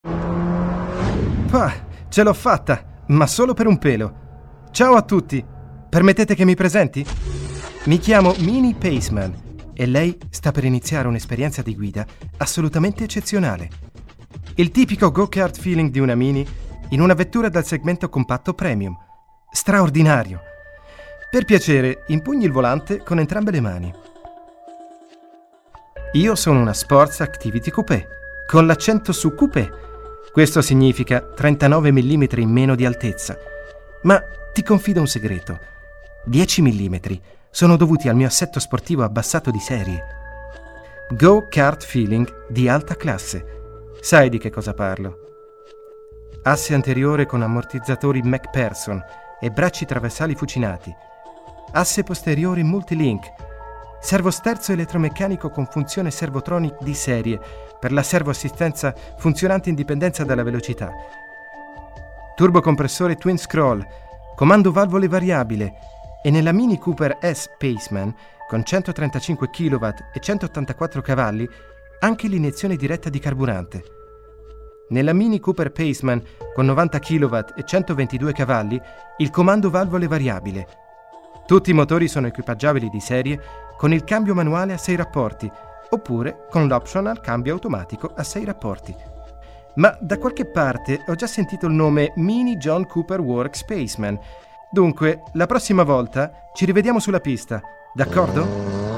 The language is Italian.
Pah, ce l'ho fatta, ma solo per un pelo. Ciao a tutti, permettete che mi presenti? Mi chiamo Mini Paceman e lei sta per iniziare un'esperienza di guida assolutamente eccezionale. Il tipico go-kart feeling di una Mini in una vettura dal segmento compatto premium. Straordinario! Per piacere, impugni il volante con entrambe le mani. Io sono una Sports Activity Coupé, con l'accento su coupé. Questo significa 39 mm in meno di altezza. Ma ti confido un segreto. 10 mm sono dovuti al mio assetto sportivo abbassato di serie. Go-kart feeling di alta classe. Sai di che cosa parlo. Asse anteriore con ammortizzatori MacPherson e bracci traversali fucinati. Asse posteriore multilink. Servosterzo elettromeccanico con funzione Servotronic di serie per la servoassistenza funzionante in dipendenza dalla velocità. Turbocompressore Twin Scroll, comando valvole variabile e nella Mini Cooper S Paceman con 135 kW e 184 cavalli anche l'iniezione diretta di carburante. Nella Mini Cooper Paceman con 90 kW e 122 cavalli il comando valvole variabile. Tutti i motori sono equipaggiabili di serie con il cambio manuale a 6 rapporti oppure con l'optional cambio automatico a 6 rapporti. Ma da qualche parte ho già sentito il nome Mini John Cooper Works Paceman. Dunque, la prossima volta ci rivediamo sulla pista, d'accordo?